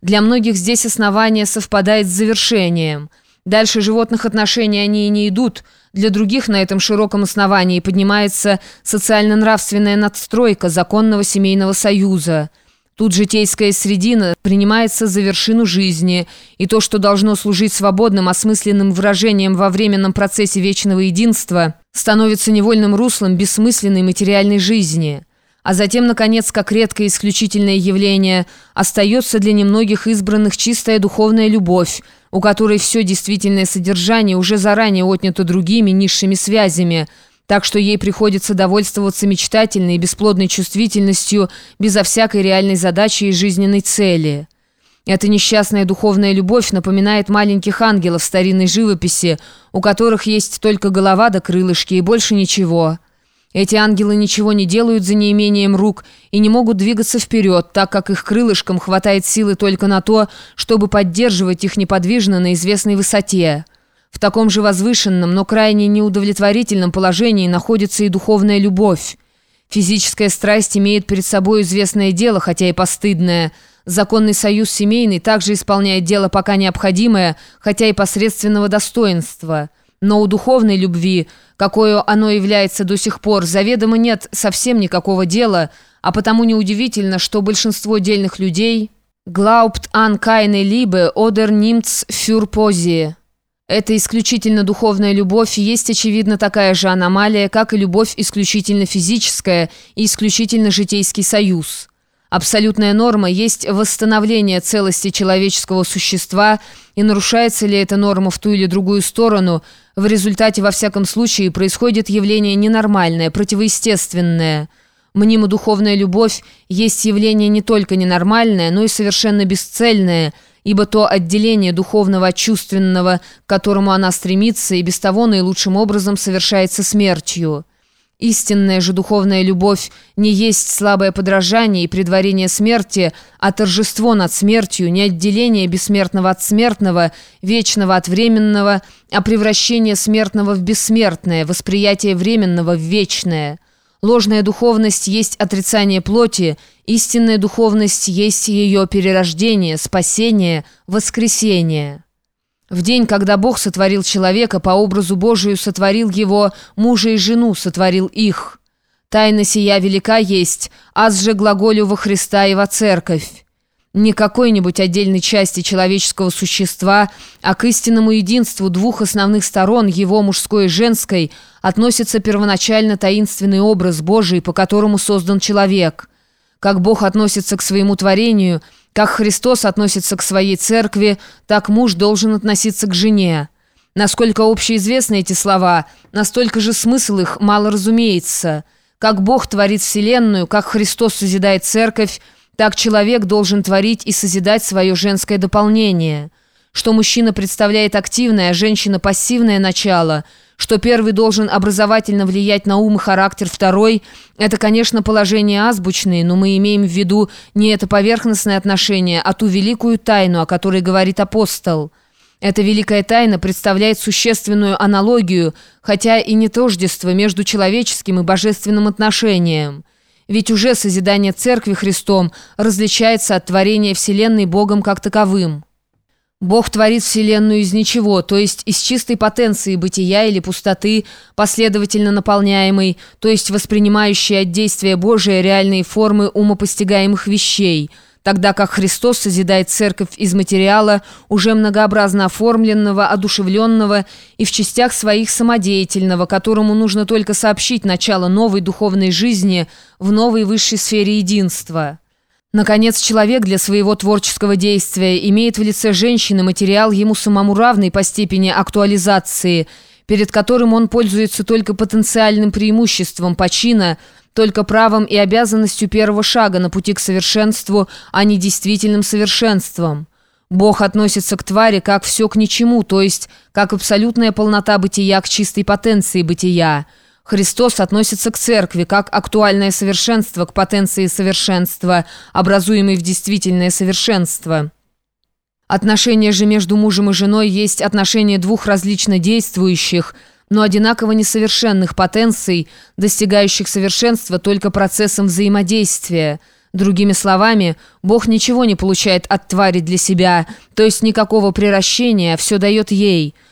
Для многих здесь основание совпадает с завершением. Дальше животных отношений они и не идут. Для других на этом широком основании поднимается социально-нравственная надстройка законного семейного союза. Тут житейская средина принимается за вершину жизни, и то, что должно служить свободным, осмысленным выражением во временном процессе вечного единства, становится невольным руслом бессмысленной материальной жизни. А затем, наконец, как редкое исключительное явление, остается для немногих избранных чистая духовная любовь, у которой все действительное содержание уже заранее отнято другими низшими связями, так что ей приходится довольствоваться мечтательной и бесплодной чувствительностью безо всякой реальной задачи и жизненной цели. Эта несчастная духовная любовь напоминает маленьких ангелов в старинной живописи, у которых есть только голова да крылышки и больше ничего. Эти ангелы ничего не делают за неимением рук и не могут двигаться вперед, так как их крылышкам хватает силы только на то, чтобы поддерживать их неподвижно на известной высоте. В таком же возвышенном, но крайне неудовлетворительном положении находится и духовная любовь. Физическая страсть имеет перед собой известное дело, хотя и постыдное. Законный союз семейный также исполняет дело пока необходимое, хотя и посредственного достоинства. Но у духовной любви, какое оно является до сих пор, заведомо нет совсем никакого дела, а потому неудивительно, что большинство дельных людей «glaubt an keine Liebe oder nimmt's für Poesie». Эта исключительно духовная любовь есть, очевидно, такая же аномалия, как и любовь исключительно физическая и исключительно житейский союз. Абсолютная норма есть восстановление целости человеческого существа, и нарушается ли эта норма в ту или другую сторону, в результате, во всяком случае, происходит явление ненормальное, противоестественное. Мнимо-духовная любовь есть явление не только ненормальное, но и совершенно бесцельное, ибо то отделение духовного от чувственного, к которому она стремится, и без того наилучшим образом совершается смертью. Истинная же духовная любовь не есть слабое подражание и предварение смерти, а торжество над смертью, не отделение бессмертного от смертного, вечного от временного, а превращение смертного в бессмертное, восприятие временного в вечное. Ложная духовность есть отрицание плоти, истинная духовность есть ее перерождение, спасение, воскресение. В день, когда Бог сотворил человека, по образу Божию сотворил его, мужа и жену сотворил их. Тайна сия велика есть, аз же глаголю во Христа и во Церковь. Не какой-нибудь отдельной части человеческого существа, а к истинному единству двух основных сторон, его мужской и женской, относится первоначально таинственный образ Божий, по которому создан человек. Как Бог относится к своему творению, как Христос относится к своей церкви, так муж должен относиться к жене. Насколько общеизвестны эти слова, настолько же смысл их мало разумеется. Как Бог творит вселенную, как Христос созидает церковь, так человек должен творить и созидать свое женское дополнение. Что мужчина представляет активное, а женщина пассивное начало, что первый должен образовательно влиять на ум и характер второй, это, конечно, положения азбучные, но мы имеем в виду не это поверхностное отношение, а ту великую тайну, о которой говорит апостол. Эта великая тайна представляет существенную аналогию, хотя и не тождество между человеческим и божественным отношением. Ведь уже созидание Церкви Христом различается от творения Вселенной Богом как таковым. Бог творит Вселенную из ничего, то есть из чистой потенции бытия или пустоты, последовательно наполняемой, то есть воспринимающей от действия Божия реальные формы умопостигаемых вещей, тогда как Христос созидает церковь из материала, уже многообразно оформленного, одушевленного и в частях своих самодеятельного, которому нужно только сообщить начало новой духовной жизни в новой высшей сфере единства. Наконец, человек для своего творческого действия имеет в лице женщины материал ему самому равный по степени актуализации, перед которым он пользуется только потенциальным преимуществом почина, только правом и обязанностью первого шага на пути к совершенству, а не действительным совершенством. Бог относится к твари как все к ничему, то есть как абсолютная полнота бытия к чистой потенции бытия. Христос относится к церкви как актуальное совершенство к потенции совершенства, образуемой в действительное совершенство. Отношения же между мужем и женой есть отношения двух различно действующих, но одинаково несовершенных потенций, достигающих совершенства только процессом взаимодействия. Другими словами, Бог ничего не получает от твари для себя, то есть никакого приращения, все дает ей.